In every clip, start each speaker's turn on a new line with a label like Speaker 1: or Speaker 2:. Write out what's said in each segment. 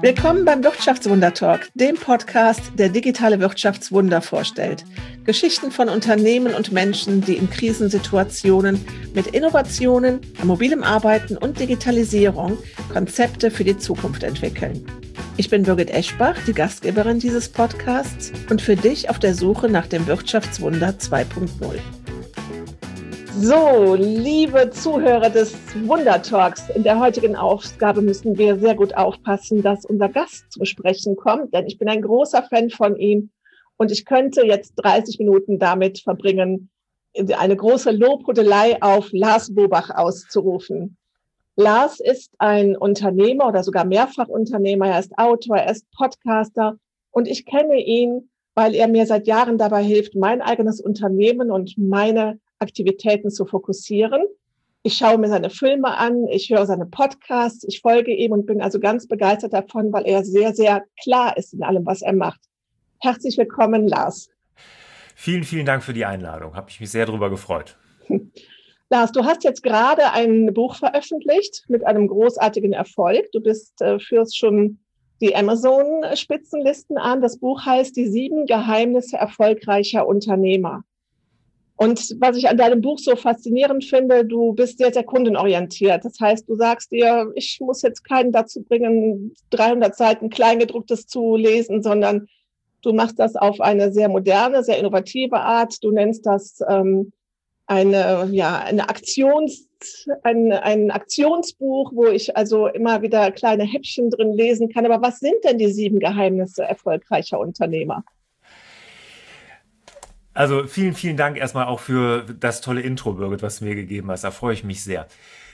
Speaker 1: Willkommen beim Wirtschaftswunder-Talk, dem Podcast, der digitale Wirtschaftswunder vorstellt. Geschichten von Unternehmen und Menschen, die in Krisensituationen mit Innovationen, mobilem Arbeiten und Digitalisierung Konzepte für die Zukunft entwickeln. Ich bin Birgit Eschbach, die Gastgeberin dieses Podcasts und für dich auf der Suche nach dem Wirtschaftswunder 2.0. So, liebe Zuhörer des Wunder-Talks, in der heutigen Ausgabe müssen wir sehr gut aufpassen, dass unser Gast zu sprechen kommt, denn ich bin ein großer Fan von ihm und ich könnte jetzt 30 Minuten damit verbringen, eine große Lobhudelei auf Lars Bobach auszurufen. Lars ist ein Unternehmer oder sogar Mehrfachunternehmer, er ist Autor, er ist Podcaster und ich kenne ihn, weil er mir seit Jahren dabei hilft, mein eigenes Unternehmen und meine Aktivitäten zu fokussieren. Ich schaue mir seine Filme an, ich höre seine Podcasts, ich folge ihm und bin also ganz begeistert davon, weil er sehr, sehr klar ist in allem, was er macht. Herzlich willkommen, Lars.
Speaker 2: Vielen, vielen Dank für die Einladung. Habe ich mich sehr darüber gefreut.
Speaker 1: Lars, du hast jetzt gerade ein Buch veröffentlicht mit einem großartigen Erfolg. Du führst schon die Amazon-Spitzenlisten an. Das Buch heißt Die 7 Geheimnisse erfolgreicher Unternehmer. Und was ich an deinem Buch so faszinierend finde, du bist sehr, sehr kundenorientiert. Das heißt, du sagst dir, ich muss jetzt keinen dazu bringen, 300 Seiten Kleingedrucktes zu lesen, sondern du machst das auf eine sehr moderne, sehr innovative Art. Du nennst das ein Aktionsbuch, wo ich also immer wieder kleine Häppchen drin lesen kann. Aber was sind denn die 7 Geheimnisse erfolgreicher Unternehmer?
Speaker 2: Also vielen, vielen Dank erstmal auch für das tolle Intro, Birgit, was du mir gegeben hast. Da freue ich mich sehr.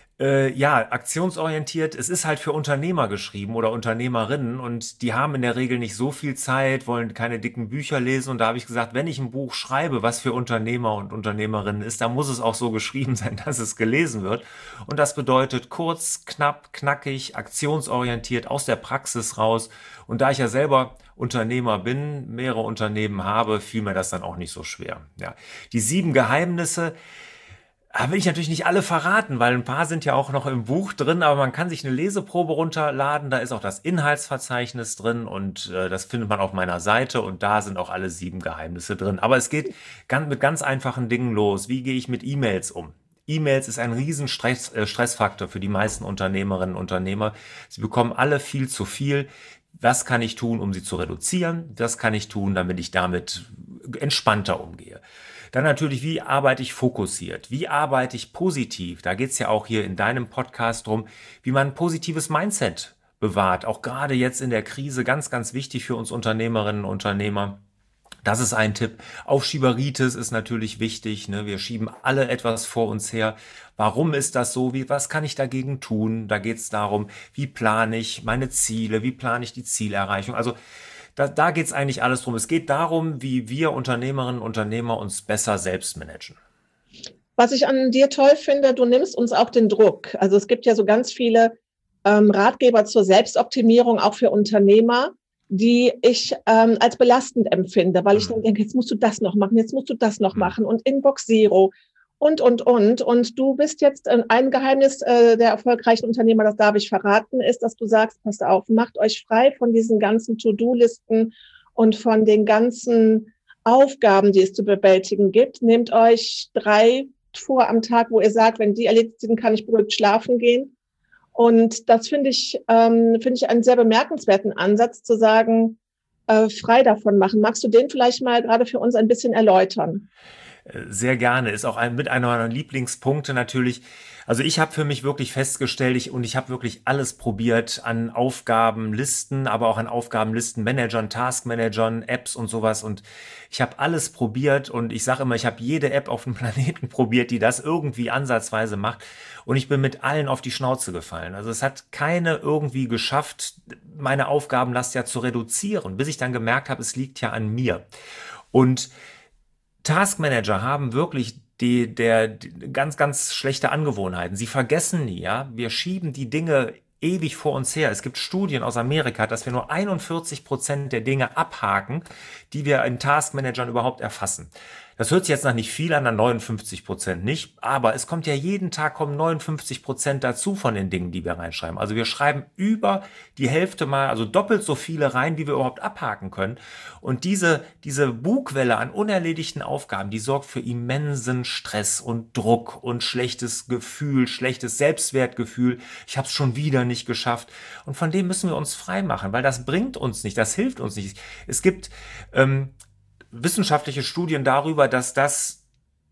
Speaker 2: Aktionsorientiert. Es ist halt für Unternehmer geschrieben oder Unternehmerinnen und die haben in der Regel nicht so viel Zeit, wollen keine dicken Bücher lesen. Und da habe ich gesagt, wenn ich ein Buch schreibe, was für Unternehmer und Unternehmerinnen ist, dann muss es auch so geschrieben sein, dass es gelesen wird. Und das bedeutet kurz, knapp, knackig, aktionsorientiert, aus der Praxis raus. Und da ich ja selber Unternehmer bin, mehrere Unternehmen habe, fiel mir das dann auch nicht so schwer. Ja. Die 7 Geheimnisse will ich natürlich nicht alle verraten, weil ein paar sind ja auch noch im Buch drin, aber man kann sich eine Leseprobe runterladen, da ist auch das Inhaltsverzeichnis drin und das findet man auf meiner Seite und da sind auch alle 7 Geheimnisse drin. Aber es geht mit ganz einfachen Dingen los. Wie gehe ich mit E-Mails um? E-Mails ist ein riesen Stressfaktor für die meisten Unternehmerinnen und Unternehmer. Sie bekommen alle viel zu viel. Was kann ich tun, um sie zu reduzieren? Was kann ich tun, damit ich damit entspannter umgehe? Dann natürlich, wie arbeite ich fokussiert? Wie arbeite ich positiv? Da geht's ja auch hier in deinem Podcast drum, wie man ein positives Mindset bewahrt. Auch gerade jetzt in der Krise ganz, ganz wichtig für uns Unternehmerinnen und Unternehmer. Das ist ein Tipp. Aufschieberitis ist natürlich wichtig. Ne? Wir schieben alle etwas vor uns her. Warum ist das so? Was kann ich dagegen tun? Da geht es darum, wie plane ich meine Ziele? Wie plane ich die Zielerreichung? Also da geht es eigentlich alles drum. Es geht darum, wie wir Unternehmerinnen und Unternehmer uns besser selbst managen.
Speaker 1: Was ich an dir toll finde, du nimmst uns auch den Druck. Also es gibt ja so ganz viele Ratgeber zur Selbstoptimierung, auch für Unternehmer, die ich als belastend empfinde, weil ich dann denke, jetzt musst du das noch machen, jetzt musst du das noch machen und Inbox Zero und. Und du bist jetzt ein Geheimnis der erfolgreichen Unternehmer, das darf ich verraten, ist, dass du sagst, passt auf, macht euch frei von diesen ganzen To-Do-Listen und von den ganzen Aufgaben, die es zu bewältigen gibt. Nehmt euch 3 vor am Tag, wo ihr sagt, wenn die erledigt sind, kann ich beruhigt schlafen gehen. Und das finde ich einen sehr bemerkenswerten Ansatz, zu sagen, frei davon machen. Magst du den vielleicht mal gerade für uns ein bisschen erläutern?
Speaker 2: Sehr gerne. Ist auch mit einer meiner Lieblingspunkte natürlich. Also ich habe für mich wirklich festgestellt, ich habe wirklich alles probiert an Aufgabenlisten, aber auch an Aufgabenlistenmanagern, Taskmanagern, Apps und sowas. Und ich habe alles probiert und ich sage immer, ich habe jede App auf dem Planeten probiert, die das irgendwie ansatzweise macht. Und ich bin mit allen auf die Schnauze gefallen. Also es hat keine irgendwie geschafft, meine Aufgabenlast ja zu reduzieren, bis ich dann gemerkt habe, es liegt ja an mir. Und Taskmanager haben wirklich die ganz, ganz schlechte Angewohnheiten. Sie vergessen nie, ja. Wir schieben die Dinge ewig vor uns her. Es gibt Studien aus Amerika, dass wir nur 41% der Dinge abhaken, die wir in Taskmanagern überhaupt erfassen. Das hört sich jetzt nach nicht viel an 59% nicht, aber es kommt ja jeden Tag kommen 59% dazu von den Dingen, die wir reinschreiben. Also wir schreiben über die Hälfte mal, also doppelt so viele rein, wie wir überhaupt abhaken können. Und diese Bugwelle an unerledigten Aufgaben, die sorgt für immensen Stress und Druck und schlechtes Gefühl, schlechtes Selbstwertgefühl. Ich habe es schon wieder nicht geschafft. Und von dem müssen wir uns frei machen, weil das bringt uns nicht, das hilft uns nicht. Es gibt wissenschaftliche Studien darüber, dass das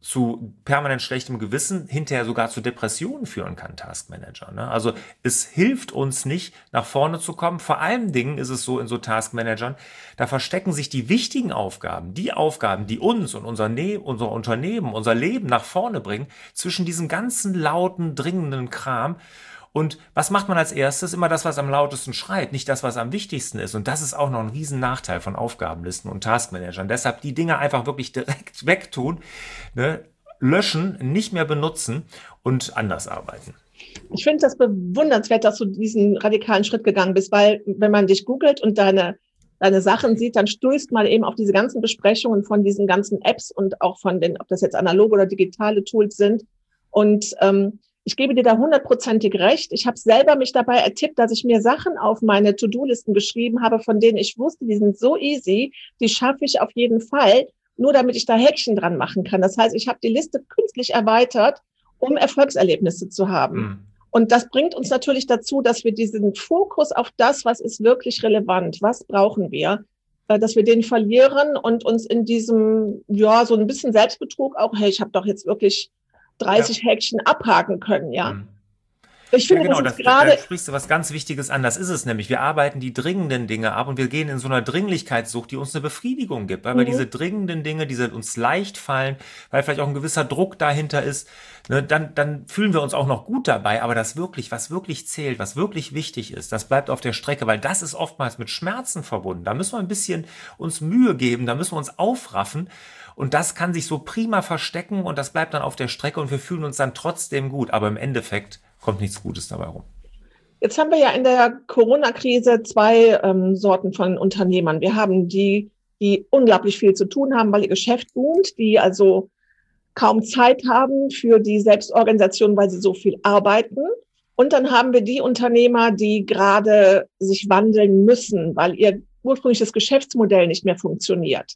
Speaker 2: zu permanent schlechtem Gewissen hinterher sogar zu Depressionen führen kann, Taskmanager. Ne? Also es hilft uns nicht, nach vorne zu kommen. Vor allen Dingen ist es so in so Taskmanagern, da verstecken sich die wichtigen Aufgaben, die uns und unser Unternehmen, unser Leben nach vorne bringen, zwischen diesem ganzen lauten, dringenden Kram. Und was macht man als erstes? Immer das, was am lautesten schreit, nicht das, was am wichtigsten ist. Und das ist auch noch ein riesen Nachteil von Aufgabenlisten und Taskmanagern. Deshalb die Dinge einfach wirklich direkt wegtun, ne? Löschen, nicht mehr benutzen und anders arbeiten.
Speaker 1: Ich finde das bewundernswert, dass du diesen radikalen Schritt gegangen bist, weil wenn man dich googelt und deine Sachen sieht, dann stößt man eben auf diese ganzen Besprechungen von diesen ganzen Apps und auch von den, ob das jetzt analoge oder digitale Tools sind. Und ich gebe dir da 100%ig recht. Ich habe selber mich dabei ertippt, dass ich mir Sachen auf meine To-Do-Listen geschrieben habe, von denen ich wusste, die sind so easy, die schaffe ich auf jeden Fall, nur damit ich da Häkchen dran machen kann. Das heißt, ich habe die Liste künstlich erweitert, um Erfolgserlebnisse zu haben.
Speaker 2: Mhm.
Speaker 1: Und das bringt uns natürlich dazu, dass wir diesen Fokus auf das, was ist wirklich relevant, was brauchen wir, dass wir den verlieren und uns in diesem, ja, so ein bisschen Selbstbetrug auch, hey, ich habe doch jetzt wirklich 30 Häkchen abhaken können, ja.
Speaker 2: Mhm.
Speaker 1: Ich finde,
Speaker 2: Genau,
Speaker 1: das ist
Speaker 2: da
Speaker 1: gerade,
Speaker 2: sprichst du was ganz Wichtiges an. Das ist es nämlich. Wir arbeiten die dringenden Dinge ab und wir gehen in so einer Dringlichkeitssucht, die uns eine Befriedigung gibt, weil wir diese dringenden Dinge, die uns leicht fallen, weil vielleicht auch ein gewisser Druck dahinter ist, ne, dann fühlen wir uns auch noch gut dabei. Aber das wirklich, was wirklich zählt, was wirklich wichtig ist, das bleibt auf der Strecke, weil das ist oftmals mit Schmerzen verbunden. Da müssen wir ein bisschen uns Mühe geben, da müssen wir uns aufraffen. Und das kann sich so prima verstecken und das bleibt dann auf der Strecke und wir fühlen uns dann trotzdem gut. Aber im Endeffekt kommt nichts Gutes dabei rum.
Speaker 1: jetzt haben wir ja in der Corona-Krise zwei Sorten von Unternehmern. Wir haben die unglaublich viel zu tun haben, weil ihr Geschäft boomt, die also kaum Zeit haben für die Selbstorganisation, weil sie so viel arbeiten. Und dann haben wir die Unternehmer, die gerade sich wandeln müssen, weil ihr ursprüngliches Geschäftsmodell nicht mehr funktioniert.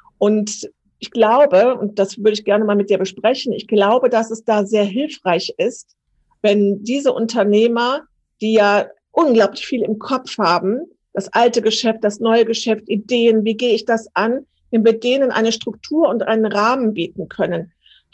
Speaker 1: Und ich glaube, und das würde ich gerne mal mit dir besprechen, ich glaube, dass es da sehr hilfreich ist, wenn diese Unternehmer, die ja unglaublich viel im Kopf haben, das alte Geschäft, das neue Geschäft, Ideen, wie gehe ich das an, wenn wir denen eine Struktur und einen Rahmen bieten können.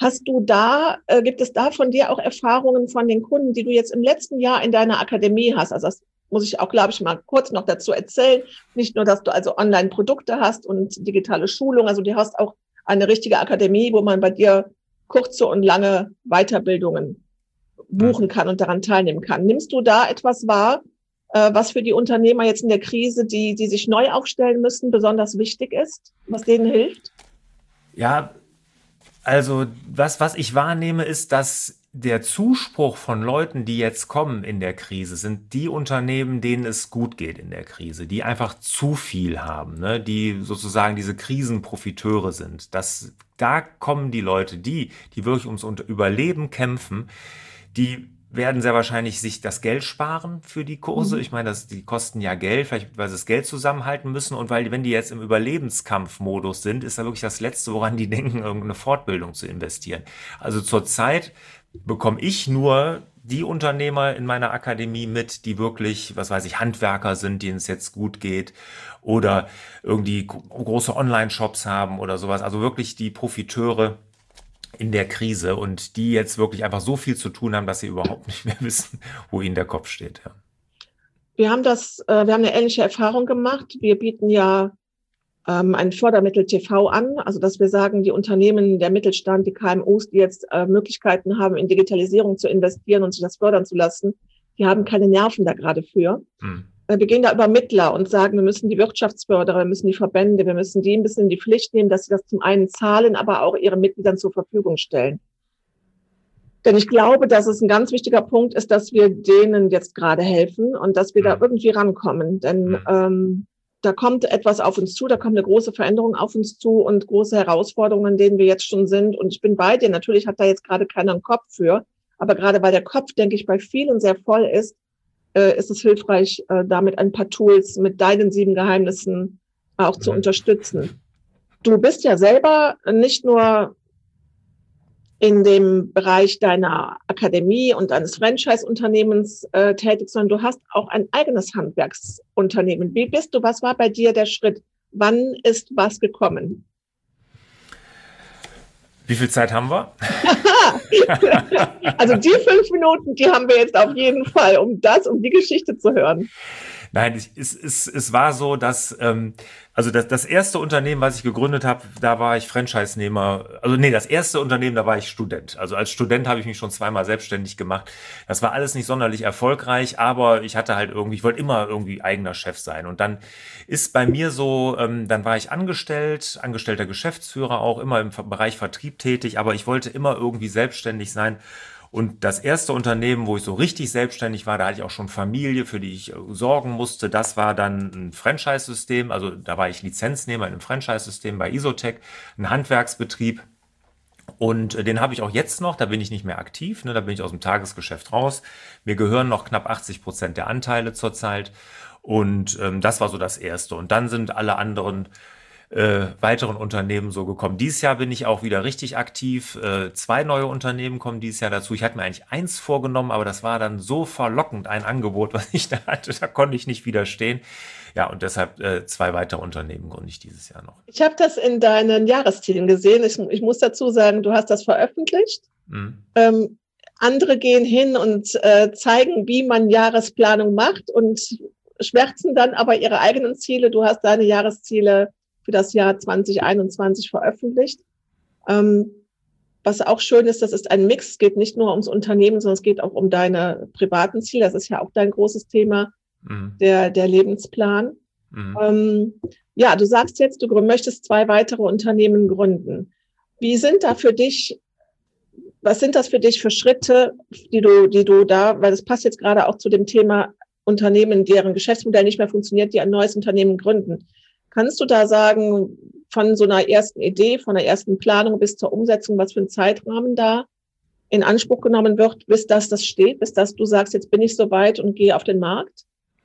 Speaker 1: Gibt es da von dir auch Erfahrungen von den Kunden, die du jetzt im letzten Jahr in deiner Akademie hast? Also das muss ich auch, glaube ich, mal kurz noch dazu erzählen. Nicht nur, dass du also Online-Produkte hast und digitale Schulung, also du hast auch eine richtige Akademie, wo man bei dir kurze und lange Weiterbildungen buchen kann und daran teilnehmen kann. Nimmst du da etwas wahr, was für die Unternehmer jetzt in der Krise, die sich neu aufstellen müssen, besonders wichtig ist, was denen hilft?
Speaker 2: Ja, also was ich wahrnehme, ist, dass der Zuspruch von Leuten, die jetzt kommen in der Krise, sind die Unternehmen, denen es gut geht in der Krise, die einfach zu viel haben, ne? Die sozusagen diese Krisenprofiteure sind. Da kommen die Leute, die wirklich ums Überleben kämpfen, die werden sehr wahrscheinlich sich das Geld sparen für die Kurse. Ich meine, die kosten ja Geld, vielleicht weil sie das Geld zusammenhalten müssen und weil, wenn die jetzt im Überlebenskampfmodus sind, ist da wirklich das Letzte, woran die denken, irgendeine Fortbildung zu investieren. Also zurzeit bekomme ich nur die Unternehmer in meiner Akademie mit, die wirklich, was weiß ich, Handwerker sind, denen es jetzt gut geht oder irgendwie große Online-Shops haben oder sowas. Also wirklich die Profiteure in der Krise und die jetzt wirklich einfach so viel zu tun haben, dass sie überhaupt nicht mehr wissen, wo ihnen der Kopf steht. Ja.
Speaker 1: Wir haben eine ähnliche Erfahrung gemacht. Wir bieten ja ein Fördermittel TV an, also dass wir sagen, die Unternehmen, der Mittelstand, die KMUs, die jetzt Möglichkeiten haben, in Digitalisierung zu investieren und sich das fördern zu lassen, die haben keine Nerven da gerade für. Wir gehen da über Mittler und sagen, wir müssen die Wirtschaftsförderer, wir müssen die Verbände, wir müssen die ein bisschen in die Pflicht nehmen, dass sie das zum einen zahlen, aber auch ihren Mitgliedern zur Verfügung stellen. Denn ich glaube, dass es ein ganz wichtiger Punkt ist, dass wir denen jetzt gerade helfen und dass wir da irgendwie rankommen. Denn da kommt etwas auf uns zu, da kommt eine große Veränderung auf uns zu und große Herausforderungen, in denen wir jetzt schon sind. Und ich bin bei dir. Natürlich hat da jetzt gerade keiner einen Kopf für. Aber gerade weil der Kopf, denke ich, bei vielen sehr voll ist es hilfreich, damit ein paar Tools mit deinen 7 Geheimnissen auch zu unterstützen. Du bist ja selber nicht nur in dem Bereich deiner Akademie und deines Franchise-Unternehmens tätig, sondern du hast auch ein eigenes Handwerksunternehmen. Wie bist du? Was war bei dir der Schritt? Wann ist was gekommen?
Speaker 2: Wie viel Zeit haben wir?
Speaker 1: Also die 5 Minuten, die haben wir jetzt auf jeden Fall, um die Geschichte zu hören.
Speaker 2: Nein, es war so, dass also das erste Unternehmen, was ich gegründet habe, da war ich Franchise-Nehmer. Also nee, das erste Unternehmen, da war ich Student. Also als Student habe ich mich schon 2-mal selbstständig gemacht. Das war alles nicht sonderlich erfolgreich, aber ich hatte halt irgendwie, ich wollte immer irgendwie eigener Chef sein. Und dann ist bei mir so, dann war ich angestellter Geschäftsführer, auch immer im Bereich Vertrieb tätig, aber ich wollte immer irgendwie selbstständig sein. Und das erste Unternehmen, wo ich so richtig selbstständig war, da hatte ich auch schon Familie, für die ich sorgen musste. Das war dann ein Franchise-System. Also da war ich Lizenznehmer in einem Franchise-System bei Isotec, ein Handwerksbetrieb. Und den habe ich auch jetzt noch, da bin ich nicht mehr aktiv, ne, da bin ich aus dem Tagesgeschäft raus. Mir gehören noch knapp 80% der Anteile zurzeit. Und das war so das Erste. Und dann sind alle anderen weiteren Unternehmen so gekommen. Dieses Jahr bin ich auch wieder richtig aktiv. 2 neue Unternehmen kommen dieses Jahr dazu. Ich hatte mir eigentlich 1 vorgenommen, aber das war dann so verlockend, ein Angebot, was ich da hatte. Da konnte ich nicht widerstehen. Ja, und deshalb 2 weitere Unternehmen gründe ich dieses Jahr noch.
Speaker 1: Ich habe das in deinen Jahreszielen gesehen. Ich muss dazu sagen, du hast das veröffentlicht. Andere gehen hin und zeigen, wie man Jahresplanung macht und schwärzen dann aber ihre eigenen Ziele. Du hast deine Jahresziele für das Jahr 2021 veröffentlicht. Was auch schön ist, das ist ein Mix. Es geht nicht nur ums Unternehmen, sondern es geht auch um deine privaten Ziele. Das ist ja auch dein großes Thema, der Lebensplan. Ja, du sagst jetzt, du möchtest 2 weitere Unternehmen gründen. Was sind das für dich für Schritte, die du da, weil das passt jetzt gerade auch zu dem Thema Unternehmen, deren Geschäftsmodell nicht mehr funktioniert, die ein neues Unternehmen gründen. Kannst du da sagen, von so einer ersten Idee, von der ersten Planung bis zur Umsetzung, was für ein Zeitrahmen da in Anspruch genommen wird, bis das steht, bis das du sagst, jetzt bin ich soweit und gehe auf den Markt?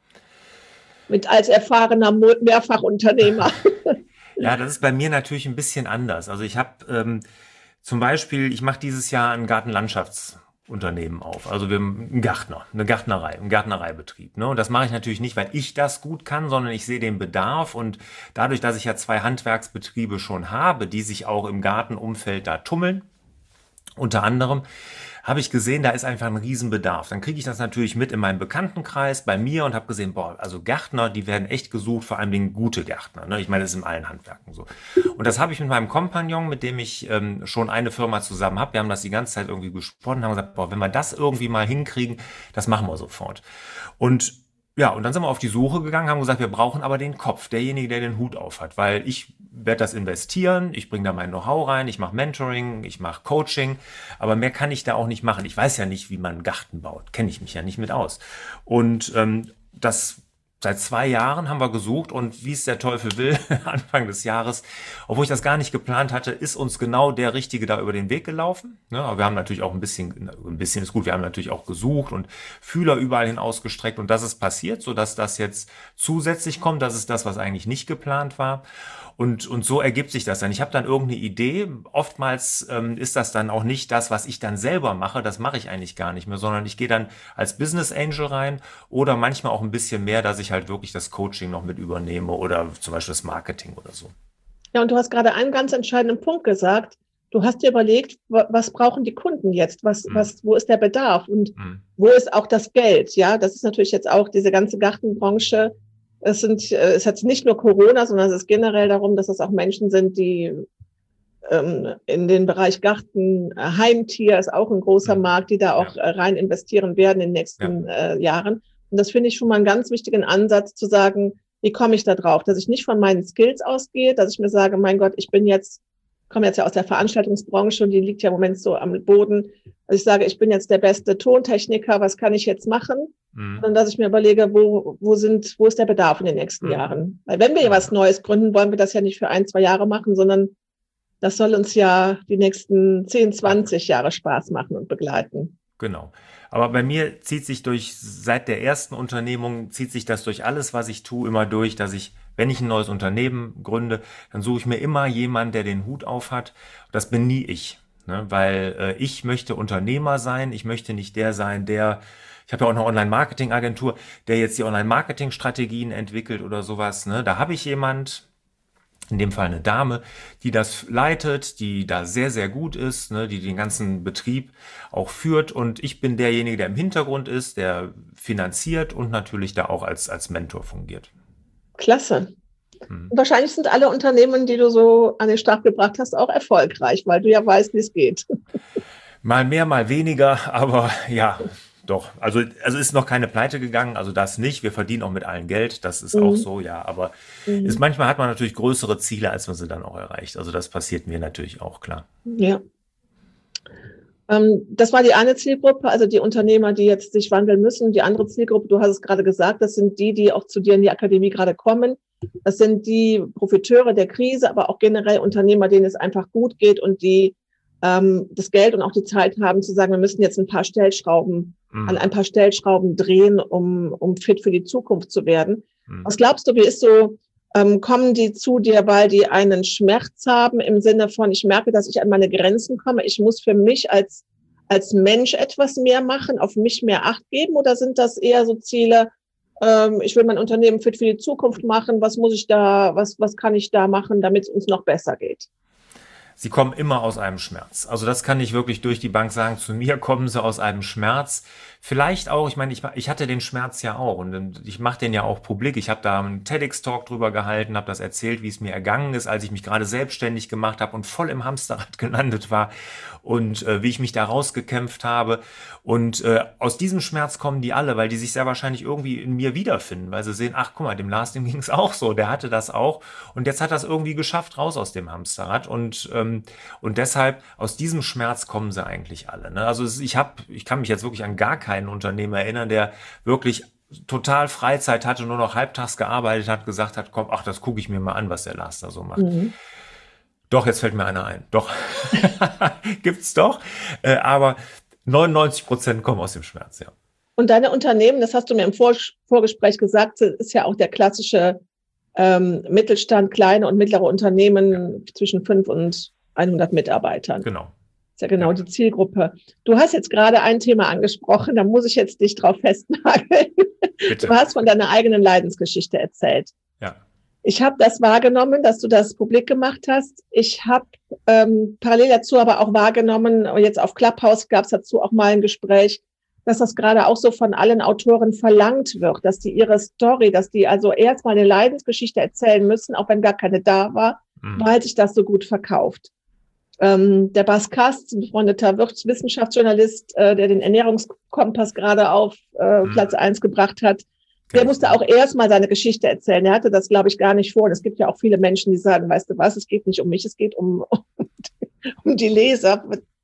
Speaker 1: Als erfahrener Mehrfachunternehmer.
Speaker 2: Ja, das ist bei mir natürlich ein bisschen anders. Also ich habe zum Beispiel, ich mache dieses Jahr ein Gartenlandschaftsunternehmen auf. Also wir haben einen Gärtner, eine Gärtnerei, einen Gärtnereibetrieb. Ne? Und das mache ich natürlich nicht, weil ich das gut kann, sondern ich sehe den Bedarf. Und dadurch, dass ich ja 2 Handwerksbetriebe schon habe, die sich auch im Gartenumfeld da tummeln, unter anderem, habe ich gesehen, da ist einfach ein Riesenbedarf. Dann kriege ich das natürlich mit in meinem Bekanntenkreis, bei mir und habe gesehen, boah, also Gärtner, die werden echt gesucht, vor allem den gute Gärtner. Ne? Ich meine, das ist in allen Handwerken so. Und das habe ich mit meinem Kompagnon, mit dem ich schon eine Firma zusammen habe. Wir haben das die ganze Zeit irgendwie gesponnen, haben gesagt, boah, wenn wir das irgendwie mal hinkriegen, das machen wir sofort. Und ja, und dann sind wir auf die Suche gegangen, haben gesagt, wir brauchen aber den Kopf, derjenige, der den Hut auf hat, weil ich werde das investieren, ich bringe da mein Know-how rein, ich mache Mentoring, ich mache Coaching, aber mehr kann ich da auch nicht machen. Ich weiß ja nicht, wie man einen Garten baut, kenne ich mich ja nicht mit aus. Und das seit 2 Jahren haben wir gesucht und wie es der Teufel will, Anfang des Jahres, obwohl ich das gar nicht geplant hatte, ist uns genau der Richtige da über den Weg gelaufen. Ne? Aber wir haben natürlich auch ein bisschen ist gut, wir haben natürlich auch gesucht und Fühler überall hin ausgestreckt und das ist passiert, sodass das jetzt zusätzlich kommt. Das ist das, was eigentlich nicht geplant war. Und so ergibt sich das dann. Ich habe dann irgendeine Idee. Oftmals ist das dann auch nicht das, was ich dann selber mache. Das mache ich eigentlich gar nicht mehr, sondern ich gehe dann als Business Angel rein oder manchmal auch ein bisschen mehr, dass ich halt wirklich das Coaching noch mit übernehme oder zum Beispiel das Marketing oder so.
Speaker 1: Ja, und du hast gerade einen ganz entscheidenden Punkt gesagt. Du hast dir überlegt, was brauchen die Kunden jetzt? Wo ist der Bedarf? Und wo ist auch das Geld? Ja, das ist natürlich jetzt auch diese ganze Gartenbranche. Es hat nicht nur Corona, sondern es ist generell darum, dass es auch Menschen sind, die in den Bereich Garten, Heimtier ist auch ein großer Markt, die da auch rein investieren werden in den nächsten Jahren. Und das finde ich schon mal einen ganz wichtigen Ansatz zu sagen, wie komme ich da drauf? Dass ich nicht von meinen Skills ausgehe, dass ich mir sage, mein Gott, ich bin jetzt komme jetzt ja aus der Veranstaltungsbranche und die liegt ja im Moment so am Boden. Also ich sage, ich bin jetzt der beste Tontechniker, was kann ich jetzt machen? Und dass ich mir überlege, wo ist der Bedarf in den nächsten Jahren? Weil wenn wir ja was Neues gründen, wollen wir das ja nicht für 1, 2 Jahre machen, sondern das soll uns ja die nächsten 10, 20 Jahre Spaß machen und begleiten.
Speaker 2: Genau. Aber bei mir seit der ersten Unternehmung zieht sich das durch alles, was ich tue, immer durch, dass ich, wenn ich ein neues Unternehmen gründe, dann suche ich mir immer jemanden, der den Hut auf hat. Das bin nie ich, ne? Weil ich möchte Unternehmer sein. Ich möchte nicht der sein, ich habe ja auch eine Online-Marketing-Agentur, der jetzt die Online-Marketing-Strategien entwickelt oder sowas, ne? Da habe ich jemand, in dem Fall eine Dame, die das leitet, die da sehr, sehr gut ist, ne, die den ganzen Betrieb auch führt. Und ich bin derjenige, der im Hintergrund ist, der finanziert und natürlich da auch als Mentor fungiert.
Speaker 1: Klasse. Und wahrscheinlich sind alle Unternehmen, die du so an den Start gebracht hast, auch erfolgreich, weil du ja weißt, wie es geht.
Speaker 2: Mal mehr, mal weniger, aber ja, doch. Also ist noch keine Pleite gegangen, also das nicht. Wir verdienen auch mit allen Geld, das ist auch so, ja. Aber manchmal hat man natürlich größere Ziele, als man sie dann auch erreicht. Also das passiert mir natürlich auch, klar.
Speaker 1: Ja. Das war die eine Zielgruppe, also die Unternehmer, die jetzt sich wandeln müssen. Die andere Zielgruppe, du hast es gerade gesagt, das sind die auch zu dir in die Akademie gerade kommen. Das sind die Profiteure der Krise, aber auch generell Unternehmer, denen es einfach gut geht und die das Geld und auch die Zeit haben zu sagen, wir müssen jetzt an ein paar Stellschrauben drehen, um fit für die Zukunft zu werden. Was glaubst du, wie ist so, kommen die zu dir, weil die einen Schmerz haben im Sinne von, ich merke, dass ich an meine Grenzen komme, ich muss für mich als Mensch etwas mehr machen, auf mich mehr Acht geben, oder sind das eher so Ziele, ich will mein Unternehmen fit für die Zukunft machen, was kann ich da machen, damit es uns noch besser geht?
Speaker 2: Sie kommen immer aus einem Schmerz. Also das kann ich wirklich durch die Bank sagen. Zu mir kommen sie aus einem Schmerz. Vielleicht auch, ich meine, ich hatte den Schmerz ja auch und ich mache den ja auch publik. Ich habe da einen TEDx-Talk drüber gehalten, habe das erzählt, wie es mir ergangen ist, als ich mich gerade selbstständig gemacht habe und voll im Hamsterrad gelandet war und wie ich mich da rausgekämpft habe. Und aus diesem Schmerz kommen die alle, weil die sich sehr wahrscheinlich irgendwie in mir wiederfinden, weil sie sehen, ach guck mal, dem Lars, dem ging es auch so, der hatte das auch und jetzt hat das irgendwie geschafft, raus aus dem Hamsterrad und deshalb, aus diesem Schmerz kommen sie eigentlich alle. Ne? Also ich kann mich jetzt wirklich an gar keinen Unternehmer erinnern, der wirklich total Freizeit hatte, nur noch halbtags gearbeitet hat, gesagt hat, komm, ach, das gucke ich mir mal an, was der Lars da so macht. Doch, jetzt fällt mir einer ein. Doch, gibt's doch. Aber 99% kommen aus dem Schmerz, ja.
Speaker 1: Und deine Unternehmen, das hast du mir im Vorgespräch gesagt, ist ja auch der klassische Mittelstand, kleine und mittlere Unternehmen zwischen 5 und 100 Mitarbeitern.
Speaker 2: Genau.
Speaker 1: Das ist ja genau die Zielgruppe. Du hast jetzt gerade ein Thema angesprochen, da muss ich jetzt dich drauf festnageln.
Speaker 2: Bitte.
Speaker 1: Du hast von deiner eigenen Leidensgeschichte erzählt.
Speaker 2: Ja.
Speaker 1: Ich habe das wahrgenommen, dass du das publik gemacht hast. Ich habe parallel dazu aber auch wahrgenommen, jetzt auf Clubhouse gab es dazu auch mal ein Gespräch, dass das gerade auch so von allen Autoren verlangt wird, dass die ihre Story, dass die also erst mal eine Leidensgeschichte erzählen müssen, auch wenn gar keine da war, weil sich das so gut verkauft. Der Bas Kast, ein befreundeter Wissenschaftsjournalist, der den Ernährungskompass gerade auf Platz 1 gebracht hat, der musste auch erst mal seine Geschichte erzählen. Er hatte das, glaube ich, gar nicht vor. Und es gibt ja auch viele Menschen, die sagen, weißt du was, es geht nicht um mich, es geht um die Leser.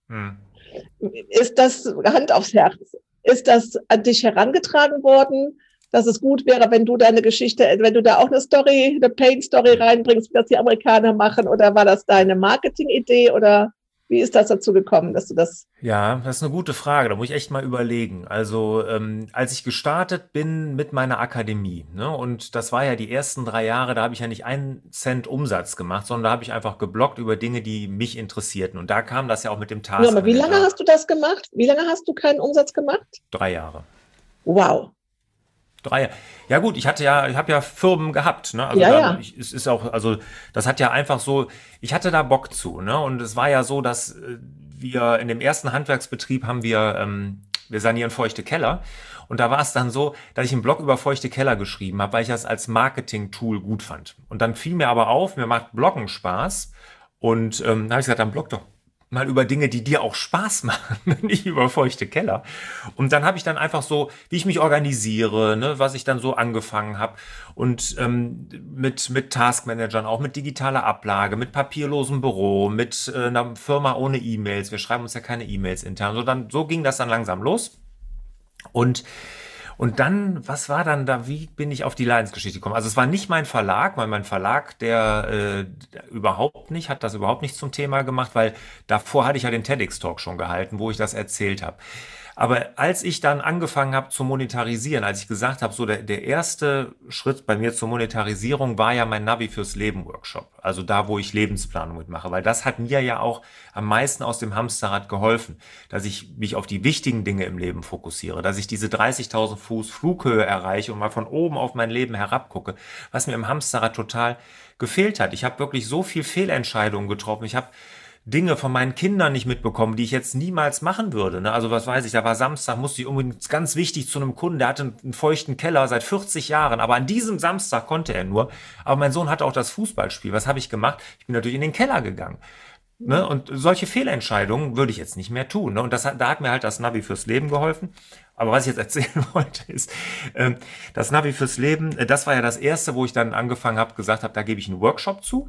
Speaker 1: Ist das, Hand aufs Herz, ist das an dich herangetragen worden, dass es gut wäre, wenn du deine Geschichte, wenn du da auch eine Pain-Story reinbringst, wie das die Amerikaner machen, oder war das deine Marketing-Idee, oder wie ist das dazu gekommen, dass du das...
Speaker 2: Ja, das ist eine gute Frage, da muss ich echt mal überlegen. Also als ich gestartet bin mit meiner Akademie, ne, und das war ja die ersten 3 Jahre, da habe ich ja nicht 1 Cent Umsatz gemacht, sondern da habe ich einfach gebloggt über Dinge, die mich interessierten. Und da kam das ja auch mit dem Task.
Speaker 1: Ja, aber wie lange hast du das gemacht? Wie lange hast du keinen Umsatz gemacht?
Speaker 2: 3 Jahre.
Speaker 1: Wow.
Speaker 2: 3 Jahre. Ja gut, ich habe ja Firmen gehabt, ne? Also es ist auch, also das hat ja einfach so, ich hatte da Bock zu, ne? Und es war ja so, dass wir in dem ersten Handwerksbetrieb wir sanieren feuchte Keller. Und da war es dann so, dass ich einen Blog über feuchte Keller geschrieben habe, weil ich das als Marketing-Tool gut fand. Und dann fiel mir aber auf, mir macht Bloggen Spaß. Und da habe ich gesagt, dann blog doch mal über Dinge, die dir auch Spaß machen, nicht über feuchte Keller. Und dann habe ich dann einfach so, wie ich mich organisiere, ne, was ich dann so angefangen habe und mit Taskmanagern, auch mit digitaler Ablage, mit papierlosem Büro, mit einer Firma ohne E-Mails. Wir schreiben uns ja keine E-Mails intern. So ging das dann langsam los. Und und dann, was war dann da, wie bin ich auf die Leidensgeschichte gekommen? Also es war nicht mein Verlag, weil mein Verlag, hat das überhaupt nicht zum Thema gemacht, weil davor hatte ich ja den TEDx-Talk schon gehalten, wo ich das erzählt habe. Aber als ich dann angefangen habe zu monetarisieren, als ich gesagt habe, so der erste Schritt bei mir zur Monetarisierung war ja mein Navi fürs Leben Workshop. Also da, wo ich Lebensplanung mitmache, weil das hat mir ja auch am meisten aus dem Hamsterrad geholfen, dass ich mich auf die wichtigen Dinge im Leben fokussiere, dass ich diese 30.000 Fuß Flughöhe erreiche und mal von oben auf mein Leben herabgucke, was mir im Hamsterrad total gefehlt hat. Ich habe wirklich so viel Fehlentscheidungen getroffen. Ich habe Dinge von meinen Kindern nicht mitbekommen, die ich jetzt niemals machen würde. Ne? Also was weiß ich, da war Samstag, musste ich unbedingt ganz wichtig zu einem Kunden, der hatte einen feuchten Keller seit 40 Jahren, aber an diesem Samstag konnte er nur. Aber mein Sohn hatte auch das Fußballspiel. Was habe ich gemacht? Ich bin natürlich in den Keller gegangen. Ne? Und solche Fehlentscheidungen würde ich jetzt nicht mehr tun. Ne? Und da hat mir halt das Navi fürs Leben geholfen. Aber was ich jetzt erzählen wollte, ist, das Navi fürs Leben, das war ja das erste, wo ich dann angefangen habe, gesagt habe, da gebe ich einen Workshop zu.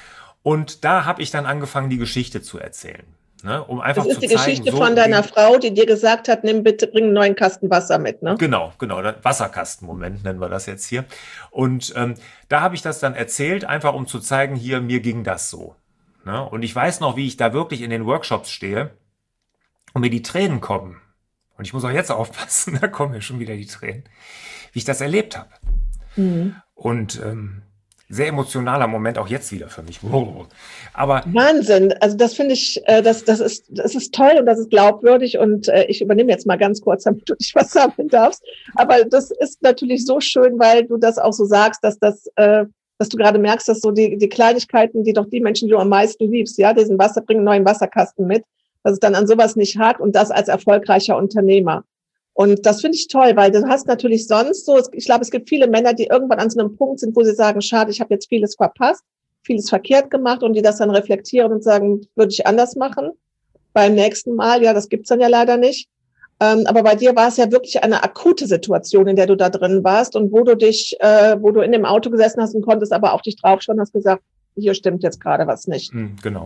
Speaker 2: Und da habe ich dann angefangen, die Geschichte zu erzählen. Ne? Um einfach
Speaker 1: Das ist
Speaker 2: zu
Speaker 1: die
Speaker 2: zeigen,
Speaker 1: Geschichte von deiner Frau, die dir gesagt hat, nimm bitte, bring einen neuen Kasten Wasser mit, ne?
Speaker 2: Genau, Wasserkastenmoment nennen wir das jetzt hier. Und da habe ich das dann erzählt, einfach um zu zeigen, hier, mir ging das so. Ne? Und ich weiß noch, wie ich da wirklich in den Workshops stehe und mir die Tränen kommen. Und ich muss auch jetzt aufpassen, da kommen mir schon wieder die Tränen, wie ich das erlebt habe.
Speaker 1: Mhm.
Speaker 2: Und sehr emotionaler Moment, auch jetzt wieder für mich. Aber
Speaker 1: Wahnsinn. Also das finde ich, das ist toll und das ist glaubwürdig und ich übernehme jetzt mal ganz kurz, damit du dich was sammeln darfst. Aber das ist natürlich so schön, weil du das auch so sagst, dass du gerade merkst, dass so die Kleinigkeiten, die doch die Menschen, die du am meisten liebst, ja, diesen bring einen neuen Wasserkasten mit, dass es dann an sowas nicht hakt und das als erfolgreicher Unternehmer. Und das finde ich toll, weil du hast natürlich sonst so, ich glaube, es gibt viele Männer, die irgendwann an so einem Punkt sind, wo sie sagen, schade, ich habe jetzt vieles verpasst, vieles verkehrt gemacht und die das dann reflektieren und sagen, würde ich anders machen beim nächsten Mal. Ja, das gibt's dann ja leider nicht. Aber bei dir war es ja wirklich eine akute Situation, in der du da drin warst und wo du in dem Auto gesessen hast und konntest aber auf dich draufschauen und hast gesagt, hier stimmt jetzt gerade was nicht.
Speaker 2: Genau.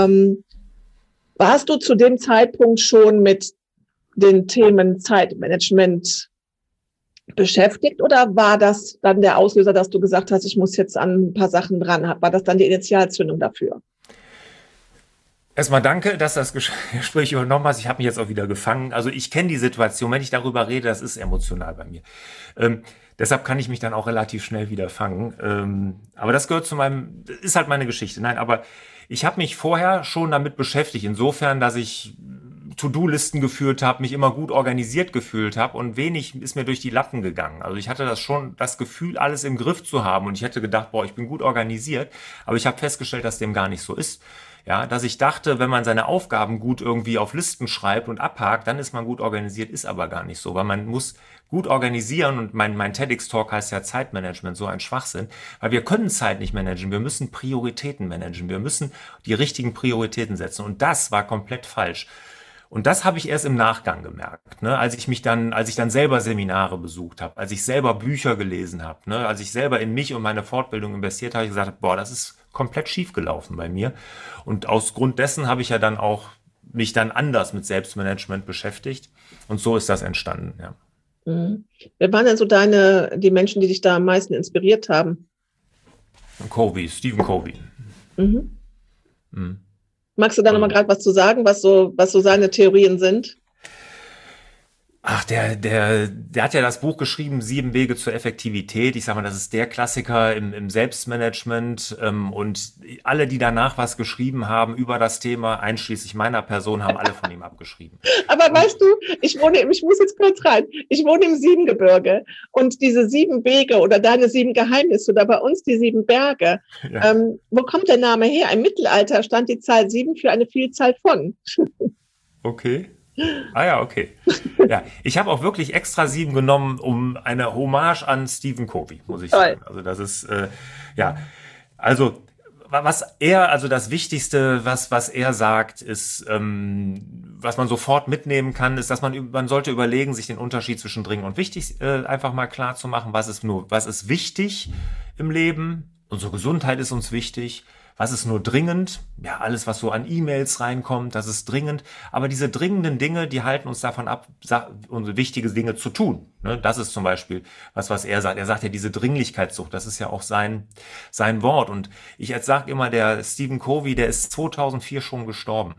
Speaker 1: Warst du zu dem Zeitpunkt schon mit den Themen Zeitmanagement beschäftigt oder war das dann der Auslöser, dass du gesagt hast, ich muss jetzt an ein paar Sachen dran? War das dann die Initialzündung dafür?
Speaker 2: Erstmal danke, dass das Gespräch übernommen hast. Ich habe mich jetzt auch wieder gefangen. Also ich kenne die Situation, wenn ich darüber rede, das ist emotional bei mir. Deshalb kann ich mich dann auch relativ schnell wieder fangen. Aber das gehört ist halt meine Geschichte. Nein, aber ich habe mich vorher schon damit beschäftigt, insofern, dass ich To-Do-Listen geführt habe, mich immer gut organisiert gefühlt habe und wenig ist mir durch die Lappen gegangen. Also ich hatte das Gefühl, alles im Griff zu haben und ich hätte gedacht, boah, ich bin gut organisiert, aber ich habe festgestellt, dass dem gar nicht so ist. Ja, dass ich dachte, wenn man seine Aufgaben gut irgendwie auf Listen schreibt und abhakt, dann ist man gut organisiert, ist aber gar nicht so, weil man muss gut organisieren und mein TEDx-Talk heißt ja Zeitmanagement, so ein Schwachsinn, weil wir können Zeit nicht managen, wir müssen Prioritäten managen, wir müssen die richtigen Prioritäten setzen und das war komplett falsch. Und das habe ich erst im Nachgang gemerkt, ne? Als ich dann selber Seminare besucht habe, als ich selber Bücher gelesen habe, ne? Als ich selber in mich und meine Fortbildung investiert habe, ich gesagt, boah, das ist komplett schief gelaufen bei mir. Und aus Grund dessen habe ich ja dann auch mich dann anders mit Selbstmanagement beschäftigt. Und so ist das entstanden, ja.
Speaker 1: Mhm. Wer waren denn so die Menschen, die dich da am meisten inspiriert haben?
Speaker 2: Stephen Covey.
Speaker 1: Mhm.
Speaker 2: Mhm.
Speaker 1: Magst du da nochmal gerade was zu sagen, was so seine Theorien sind?
Speaker 2: Ach, der hat ja das Buch geschrieben, 7 Wege zur Effektivität. Ich sag mal, das ist der Klassiker im Selbstmanagement. Und alle, die danach was geschrieben haben über das Thema, einschließlich meiner Person, haben alle von ihm abgeschrieben.
Speaker 1: Aber weißt du, ich muss jetzt kurz rein, ich wohne im Siebengebirge und diese 7 Wege oder deine 7 Geheimnisse oder bei uns die 7 Berge, ja. Wo kommt der Name her? Im Mittelalter stand die Zahl 7 für eine Vielzahl von.
Speaker 2: Okay. Ah ja, okay. Ja, ich habe auch wirklich extra 7 genommen, um eine Hommage an Stephen Covey, muss ich sagen. Also das ist, ja, also also das Wichtigste, was er sagt, ist, was man sofort mitnehmen kann, ist, dass man sollte überlegen, sich den Unterschied zwischen dringend und wichtig einfach mal klar zu machen. Was ist wichtig im Leben? Unsere Gesundheit ist uns wichtig. Was ist nur dringend? Ja, alles, was so an E-Mails reinkommt, das ist dringend. Aber diese dringenden Dinge, die halten uns davon ab, unsere wichtige Dinge zu tun. Ne? Das ist zum Beispiel was er sagt. Er sagt ja diese Dringlichkeitssucht, das ist ja auch sein Wort. Und ich sage immer, der Stephen Covey, der ist 2004 schon gestorben.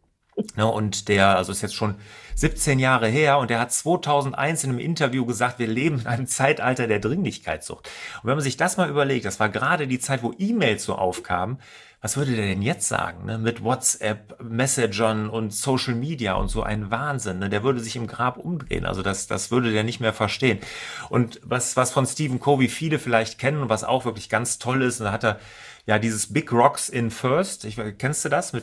Speaker 2: Ne, und also ist jetzt schon 17 Jahre her und der hat 2001 in einem Interview gesagt, wir leben in einem Zeitalter der Dringlichkeitssucht. Und wenn man sich das mal überlegt, das war gerade die Zeit, wo E-Mails so aufkamen, was würde der denn jetzt sagen, ne? Mit WhatsApp, Messagern und Social Media und so ein Wahnsinn, ne? Der würde sich im Grab umdrehen, also das würde der nicht mehr verstehen. Und was von Stephen Covey viele vielleicht kennen und was auch wirklich ganz toll ist, und da hat er ja dieses Big Rocks in First, kennst du das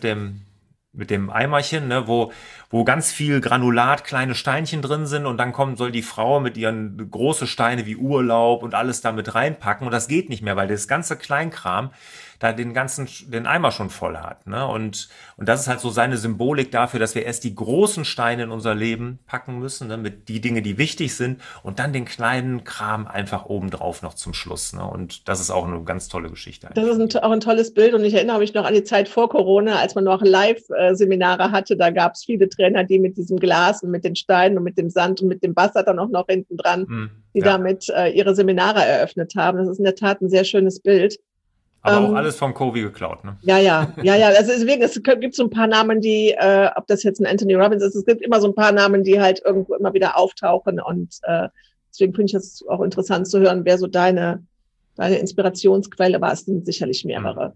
Speaker 2: mit dem Eimerchen, ne, wo ganz viel Granulat, kleine Steinchen drin sind und dann soll die Frau mit ihren große Steine wie Urlaub und alles damit reinpacken und das geht nicht mehr, weil das ganze Kleinkram da den Eimer schon voll hat, ne, und das ist halt so seine Symbolik dafür, dass wir erst die großen Steine in unser Leben packen müssen, ne, mit die Dinge, die wichtig sind und dann den kleinen Kram einfach obendrauf noch zum Schluss, ne, und das ist auch eine ganz tolle Geschichte eigentlich.
Speaker 1: Das ist auch ein tolles Bild und ich erinnere mich noch an die Zeit vor Corona, als man noch Live-Seminare hatte, da gab es viele Trainer, die mit diesem Glas und mit den Steinen und mit dem Sand und mit dem Wasser dann auch noch hinten dran, die damit ihre Seminare eröffnet haben. Das ist in der Tat ein sehr schönes Bild.
Speaker 2: Aber auch alles vom Covey geklaut, ne?
Speaker 1: Ja. Also deswegen, es gibt so ein paar Namen, die, ob das jetzt ein Anthony Robbins ist, es gibt immer so ein paar Namen, die halt irgendwo immer wieder auftauchen und deswegen finde ich es auch interessant zu hören, wer so deine Inspirationsquelle war. Es sind sicherlich mehrere.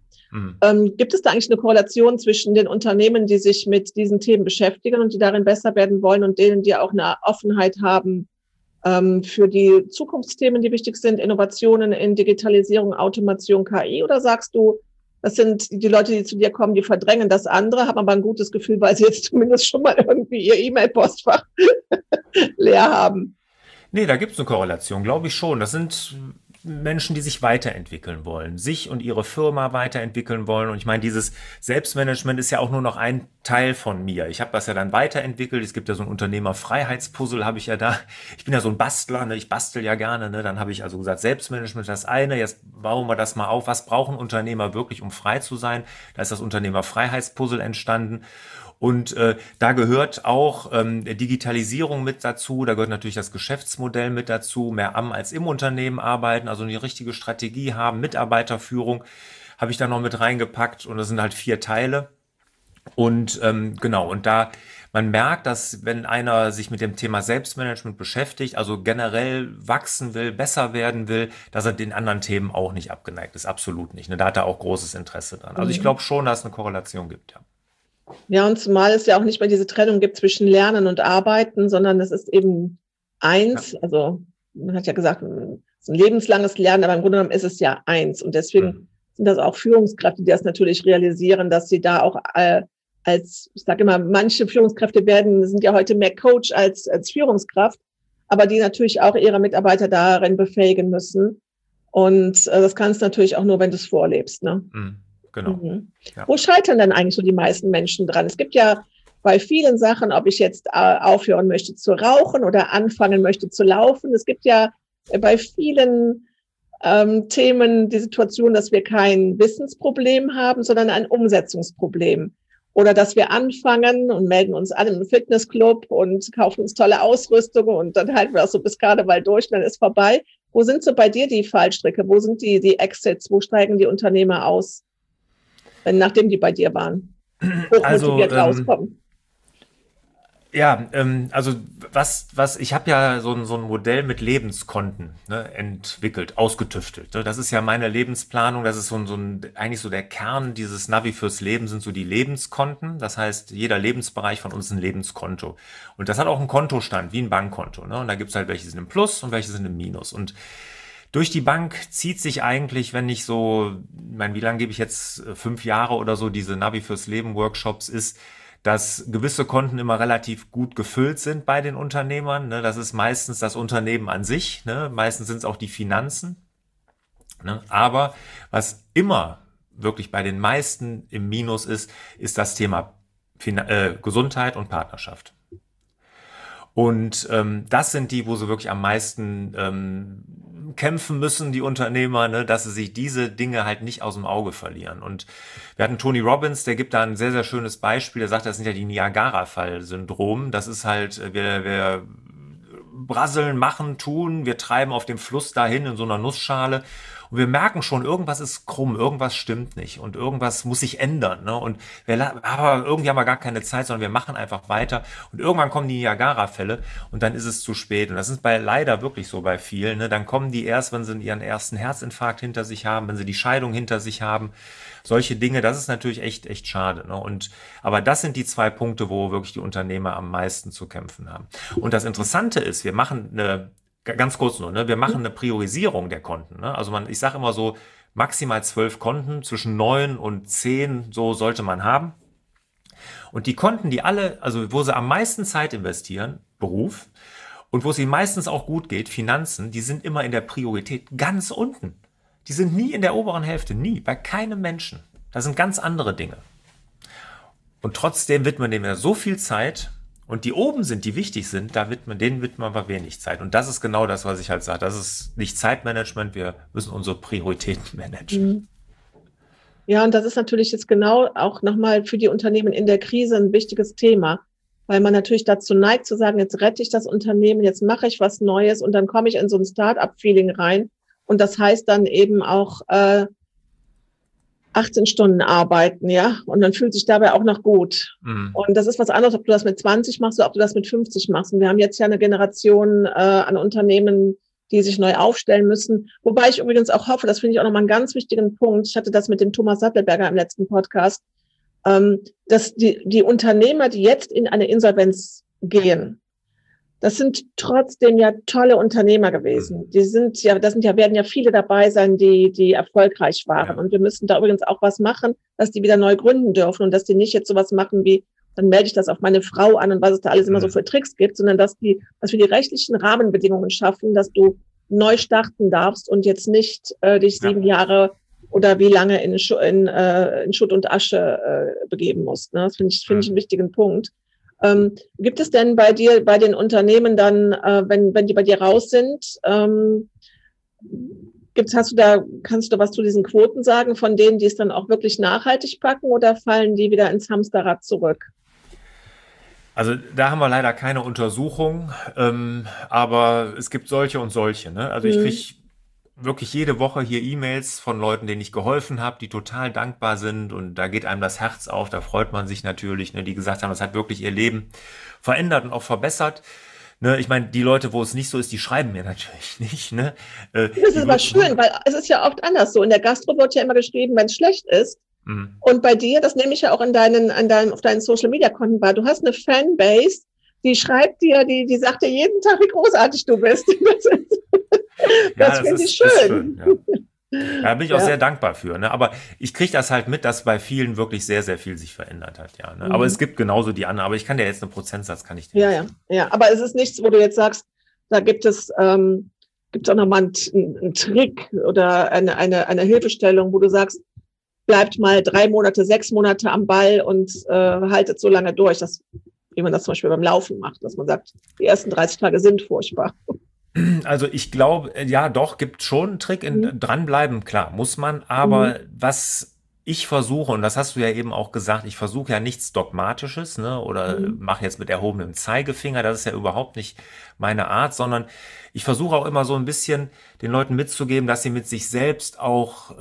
Speaker 1: Gibt es da eigentlich eine Korrelation zwischen den Unternehmen, die sich mit diesen Themen beschäftigen und die darin besser werden wollen und denen, die auch eine Offenheit haben für die Zukunftsthemen, die wichtig sind, Innovationen in Digitalisierung, Automation, KI? Oder sagst du, das sind die Leute, die zu dir kommen, die verdrängen das andere, haben aber ein gutes Gefühl, weil sie jetzt zumindest schon mal irgendwie ihr E-Mail-Postfach leer haben?
Speaker 2: Nee, da gibt's eine Korrelation, glaube ich schon. Das sind Menschen, die sich weiterentwickeln wollen, sich und ihre Firma weiterentwickeln wollen. Und ich meine, dieses Selbstmanagement ist ja auch nur noch ein Teil von mir. Ich habe das ja dann weiterentwickelt. Es gibt ja so ein Unternehmerfreiheitspuzzle, habe ich ja da. Ich bin ja so ein Bastler, ne? Ich bastel ja gerne. Ne? Dann habe ich also gesagt, Selbstmanagement das eine. Jetzt bauen wir das mal auf. Was brauchen Unternehmer wirklich, um frei zu sein? Da ist das Unternehmerfreiheitspuzzle entstanden. Und da gehört auch Digitalisierung mit dazu, da gehört natürlich das Geschäftsmodell mit dazu, mehr am als im Unternehmen arbeiten, also eine richtige Strategie haben, Mitarbeiterführung habe ich da noch mit reingepackt und das sind halt 4 Teile. Und genau, und da man merkt, dass wenn einer sich mit dem Thema Selbstmanagement beschäftigt, also generell wachsen will, besser werden will, dass er den anderen Themen auch nicht abgeneigt ist, absolut nicht. Ne? Da hat er auch großes Interesse dran. Also ich glaube schon, dass es eine Korrelation gibt, ja.
Speaker 1: Ja, und zumal es ja auch nicht mehr diese Trennung gibt zwischen Lernen und Arbeiten, sondern es ist eben eins. Ja. Also man hat ja gesagt, es ist ein lebenslanges Lernen, aber im Grunde genommen ist es ja eins. Und deswegen sind das auch Führungskräfte, die das natürlich realisieren, dass sie da auch ich sage immer, manche Führungskräfte sind ja heute mehr Coach als Führungskraft, aber die natürlich auch ihre Mitarbeiter darin befähigen müssen. Und das kannst du natürlich auch nur, wenn du es vorlebst, ne?
Speaker 2: Genau.
Speaker 1: Ja. Wo scheitern denn eigentlich so die meisten Menschen dran? Es gibt ja bei vielen Sachen, ob ich jetzt aufhören möchte zu rauchen oder anfangen möchte zu laufen. Es gibt ja bei vielen Themen die Situation, dass wir kein Wissensproblem haben, sondern ein Umsetzungsproblem. Oder dass wir anfangen und melden uns an im Fitnessclub und kaufen uns tolle Ausrüstung und dann halten wir das so bis Karneval durch und dann ist vorbei. Wo sind so bei dir die Fallstricke? Wo sind die Exits? Wo steigen die Unternehmer aus? Nachdem die bei dir waren, hochmotiviert rauskommen.
Speaker 2: Ja, also ich habe ja so ein Modell mit Lebenskonten, ne, entwickelt, ausgetüftelt. Ne? Das ist ja meine Lebensplanung, das ist eigentlich so der Kern dieses Navi fürs Leben sind so die Lebenskonten. Das heißt, jeder Lebensbereich von uns ist ein Lebenskonto. Und das hat auch einen Kontostand, wie ein Bankkonto. Ne? Und da gibt's halt welche sind im Plus und welche sind im Minus. Und durch die Bank zieht sich eigentlich, wenn ich so, ich meine, wie lange gebe ich jetzt 5 Jahre oder so diese Navi fürs Leben Workshops, ist, dass gewisse Konten immer relativ gut gefüllt sind bei den Unternehmern. Ne? Das ist meistens das Unternehmen an sich, ne? Meistens sind es auch die Finanzen. Ne? Aber was immer wirklich bei den meisten im Minus ist, ist das Thema Gesundheit und Partnerschaft. Und das sind die, wo sie wirklich am meisten kämpfen müssen, die Unternehmer, ne, dass sie sich diese Dinge halt nicht aus dem Auge verlieren. Und wir hatten Tony Robbins, der gibt da ein sehr, sehr schönes Beispiel. Der sagt, das sind ja die Niagara-Fall-Syndrom. Das ist halt, wir brasseln, machen, tun, wir treiben auf dem Fluss dahin in so einer Nussschale. Und wir merken schon, irgendwas ist krumm, irgendwas stimmt nicht und irgendwas muss sich ändern. Ne? Und aber irgendwie haben wir gar keine Zeit, sondern wir machen einfach weiter. Und irgendwann kommen die Niagara-Fälle und dann ist es zu spät. Und das ist leider wirklich so bei vielen. Ne? Dann kommen die erst, wenn sie ihren ersten Herzinfarkt hinter sich haben, wenn sie die Scheidung hinter sich haben. Solche Dinge, das ist natürlich echt schade. Ne? Aber das sind die 2 Punkte, wo wirklich die Unternehmer am meisten zu kämpfen haben. Und das Interessante ist, wir machen ganz kurz nur, ne? Wir machen eine Priorisierung der Konten. Ne? Also ich sage immer so, maximal 12 Konten, zwischen 9 und 10, so sollte man haben. Und die Konten, die alle, also wo sie am meisten Zeit investieren, Beruf, und wo es ihnen meistens auch gut geht, Finanzen, die sind immer in der Priorität ganz unten. Die sind nie in der oberen Hälfte, nie, bei keinem Menschen. Das sind ganz andere Dinge. Und trotzdem widmen dem ja so viel Zeit. Und die oben sind, die wichtig sind, denen widmen wir aber wenig Zeit. Und das ist genau das, was ich halt sage. Das ist nicht Zeitmanagement, wir müssen unsere Prioritäten managen.
Speaker 1: Ja, und das ist natürlich jetzt genau auch nochmal für die Unternehmen in der Krise ein wichtiges Thema, weil man natürlich dazu neigt zu sagen, jetzt rette ich das Unternehmen, jetzt mache ich was Neues und dann komme ich in so ein Start-up-Feeling rein. Und das heißt dann eben auch 18 Stunden arbeiten, ja, und man fühlt sich dabei auch noch gut. Und das ist was anderes, ob du das mit 20 machst oder ob du das mit 50 machst. Und wir haben jetzt ja eine Generation an Unternehmen, die sich neu aufstellen müssen. Wobei ich übrigens auch hoffe, das finde ich auch nochmal einen ganz wichtigen Punkt, ich hatte das mit dem Thomas Sattelberger im letzten Podcast, dass die Unternehmer, die jetzt in eine Insolvenz gehen, das sind trotzdem ja tolle Unternehmer gewesen. Werden ja viele dabei sein, die erfolgreich waren. Ja. Und wir müssen da übrigens auch was machen, dass die wieder neu gründen dürfen und dass die nicht jetzt sowas machen wie, dann melde ich das auf meine Frau an und was es da alles immer so für Tricks gibt, sondern dass wir die rechtlichen Rahmenbedingungen schaffen, dass du neu starten darfst und jetzt nicht dich 7 Jahre oder wie lange in Schutt und Asche begeben musst. Ne? Das finde ich einen wichtigen Punkt. Gibt es denn bei dir, bei den Unternehmen dann, wenn die bei dir raus sind, kannst du was zu diesen Quoten sagen, von denen, die es dann auch wirklich nachhaltig packen, oder fallen die wieder ins Hamsterrad zurück?
Speaker 2: Also da haben wir leider keine Untersuchung, aber es gibt solche und solche. Ne? Also ich kriege wirklich jede Woche hier E-Mails von Leuten, denen ich geholfen habe, die total dankbar sind, und da geht einem das Herz auf, da freut man sich natürlich, ne, die gesagt haben, das hat wirklich ihr Leben verändert und auch verbessert. Ne, ich meine, die Leute, wo es nicht so ist, die schreiben mir natürlich nicht. Ne?
Speaker 1: Das ist aber schön, weil es ist ja oft anders so. In der Gastro wird ja immer geschrieben, wenn es schlecht ist. Und bei dir, das nehme ich ja auch auf deinen Social-Media-Konten wahr, du hast eine Fanbase, die schreibt dir, die sagt dir jeden Tag, wie großartig du bist. Das finde ich schön.
Speaker 2: Da bin ich auch sehr dankbar für. Ne? Aber ich kriege das halt mit, dass bei vielen wirklich sehr, sehr viel sich verändert hat. Ja, ne? Aber es gibt genauso die anderen. Aber ich kann dir jetzt einen Prozentsatz, kann ich dir nicht.
Speaker 1: Ja. Aber es ist nichts, wo du jetzt sagst, da gibt es auch nochmal einen Trick oder eine Hilfestellung, wo du sagst, bleibt mal 3 Monate, 6 Monate am Ball und haltet so lange durch, wie man das zum Beispiel beim Laufen macht, dass man sagt, die ersten 30 Tage sind furchtbar.
Speaker 2: Also ich glaube, ja doch, gibt schon einen Trick, dranbleiben, klar, muss man, aber was ich versuche, und das hast du ja eben auch gesagt, ich versuche ja nichts Dogmatisches, ne, oder mache jetzt mit erhobenem Zeigefinger, das ist ja überhaupt nicht meine Art, sondern ich versuche auch immer so ein bisschen den Leuten mitzugeben, dass sie mit sich selbst auch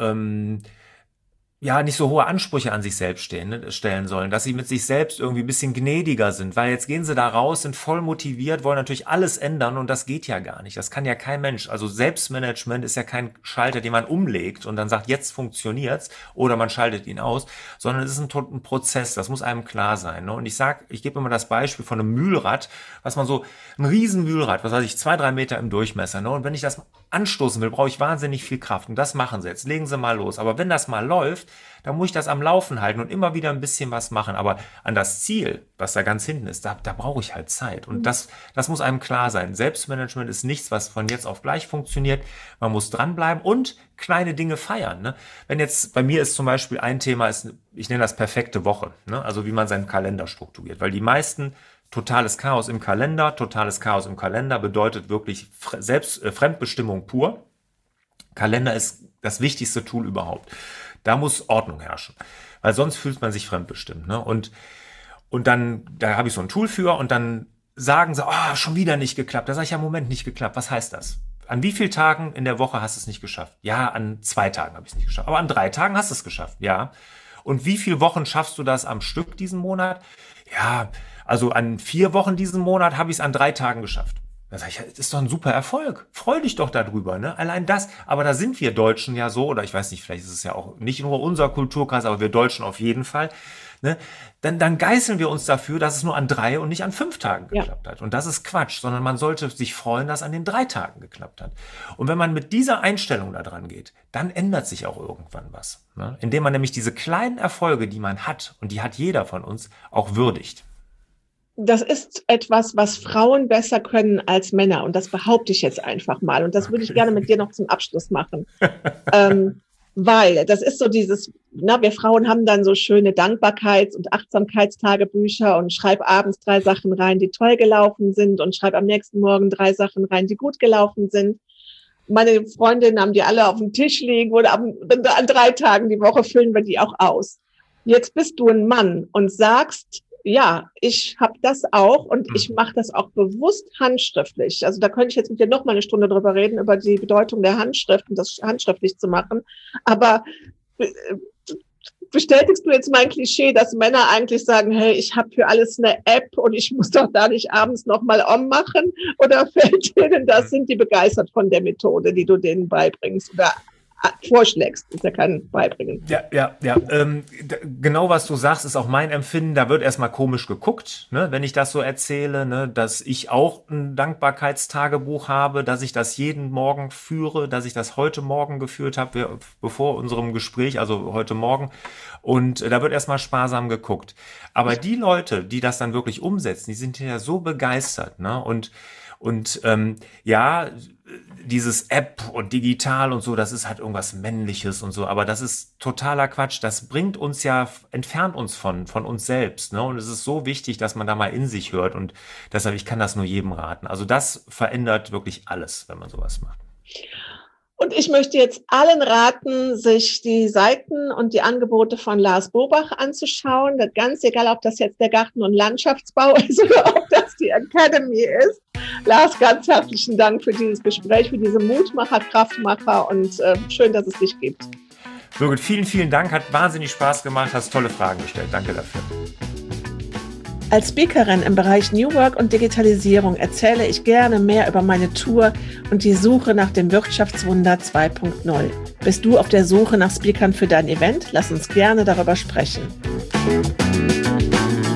Speaker 2: nicht so hohe Ansprüche an sich selbst stellen sollen, dass sie mit sich selbst irgendwie ein bisschen gnädiger sind, weil jetzt gehen sie da raus, sind voll motiviert, wollen natürlich alles ändern, und das geht ja gar nicht. Das kann ja kein Mensch. Also Selbstmanagement ist ja kein Schalter, den man umlegt und dann sagt, jetzt funktioniert's, oder man schaltet ihn aus, sondern es ist ein Prozess, das muss einem klar sein. Ne? Und ich gebe immer das Beispiel von einem Mühlrad, ein Riesenmühlrad, was weiß ich, 2-3 Meter im Durchmesser. Ne? Und wenn ich das anstoßen will, brauche ich wahnsinnig viel Kraft. Und das machen sie jetzt. Legen sie mal los. Aber wenn das mal läuft, dann muss ich das am Laufen halten und immer wieder ein bisschen was machen. Aber an das Ziel, was da ganz hinten ist, da brauche ich halt Zeit. Und das muss einem klar sein. Selbstmanagement ist nichts, was von jetzt auf gleich funktioniert. Man muss dranbleiben und kleine Dinge feiern. Ne? Wenn jetzt, bei mir ist zum Beispiel ein Thema, ich nenne das perfekte Woche. Ne? Also wie man seinen Kalender strukturiert. Weil die meisten totales Chaos im Kalender bedeutet wirklich Fremdbestimmung pur. Kalender ist das wichtigste Tool überhaupt. Da muss Ordnung herrschen, weil sonst fühlt man sich fremdbestimmt. Ne? Und dann, da habe ich so ein Tool für und dann sagen sie, schon wieder nicht geklappt. Da sage ich, ja, Moment, nicht geklappt. Was heißt das? An wie vielen Tagen in der Woche hast du es nicht geschafft? Ja, an 2 Tagen habe ich es nicht geschafft. Aber an 3 Tagen hast du es geschafft, ja. Und wie viele Wochen schaffst du das am Stück diesen Monat? Ja, also an 4 Wochen diesen Monat habe ich es an 3 Tagen geschafft. Da sage ich, das ist doch ein super Erfolg. Freu dich doch darüber, ne? Allein das. Aber da sind wir Deutschen ja so, oder ich weiß nicht, vielleicht ist es ja auch nicht nur unser Kulturkreis, aber wir Deutschen auf jeden Fall. Ne? Dann geißeln wir uns dafür, dass es nur an 3 und nicht an 5 Tagen geklappt hat. Und das ist Quatsch, sondern man sollte sich freuen, dass an den 3 Tagen geklappt hat. Und wenn man mit dieser Einstellung da dran geht, dann ändert sich auch irgendwann was. Ne? Indem man nämlich diese kleinen Erfolge, die man hat, und die hat jeder von uns, auch würdigt.
Speaker 1: Das ist etwas, was Frauen besser können als Männer. Und das behaupte ich jetzt einfach mal. Und das würde ich gerne mit dir noch zum Abschluss machen. Weil das ist so dieses, wir Frauen haben dann so schöne Dankbarkeits- und Achtsamkeitstagebücher und schreib abends 3 Sachen rein, die toll gelaufen sind und schreib am nächsten Morgen 3 Sachen rein, die gut gelaufen sind. Meine Freundinnen haben die alle auf dem Tisch liegen oder an 3 Tagen die Woche füllen wir die auch aus. Jetzt bist du ein Mann und sagst, ja, ich habe das auch und ich mache das auch bewusst handschriftlich. Also da könnte ich jetzt mit dir noch mal eine Stunde drüber reden, über die Bedeutung der Handschrift und das handschriftlich zu machen. Aber bestätigst du jetzt mein Klischee, dass Männer eigentlich sagen, hey, ich habe für alles eine App und ich muss doch da nicht abends noch mal machen? Oder fällt denen das, sind die begeistert von der Methode, die du denen beibringst oder vorschlägst, ist ja kein Beibringen.
Speaker 2: Ja. Genau, was du sagst, ist auch mein Empfinden. Da wird erstmal komisch geguckt, ne, wenn ich das so erzähle, ne, dass ich auch ein Dankbarkeitstagebuch habe, dass ich das jeden Morgen führe, dass ich das heute Morgen geführt habe, bevor unserem Gespräch, also heute Morgen. Und da wird erstmal sparsam geguckt. Aber die Leute, die das dann wirklich umsetzen, die sind ja so begeistert, ne, und dieses App und digital und so, das ist halt irgendwas Männliches und so, aber das ist totaler Quatsch. Das bringt uns ja, entfernt uns von uns selbst, ne? Und es ist so wichtig, dass man da mal in sich hört und deshalb, ich kann das nur jedem raten. Also das verändert wirklich alles, wenn man sowas macht.
Speaker 1: Und ich möchte jetzt allen raten, sich die Seiten und die Angebote von Lars Bobach anzuschauen. Ganz egal, ob das jetzt der Garten- und Landschaftsbau ist oder ob das die Academy ist. Lars, ganz herzlichen Dank für dieses Gespräch, für diese Mutmacher, Kraftmacher und schön, dass es dich gibt.
Speaker 2: Birgit, vielen, vielen Dank. Hat wahnsinnig Spaß gemacht, hast tolle Fragen gestellt. Danke dafür.
Speaker 1: Als Speakerin im Bereich New Work und Digitalisierung erzähle ich gerne mehr über meine Tour und die Suche nach dem Wirtschaftswunder 2.0. Bist du auf der Suche nach Speakern für dein Event? Lass uns gerne darüber sprechen.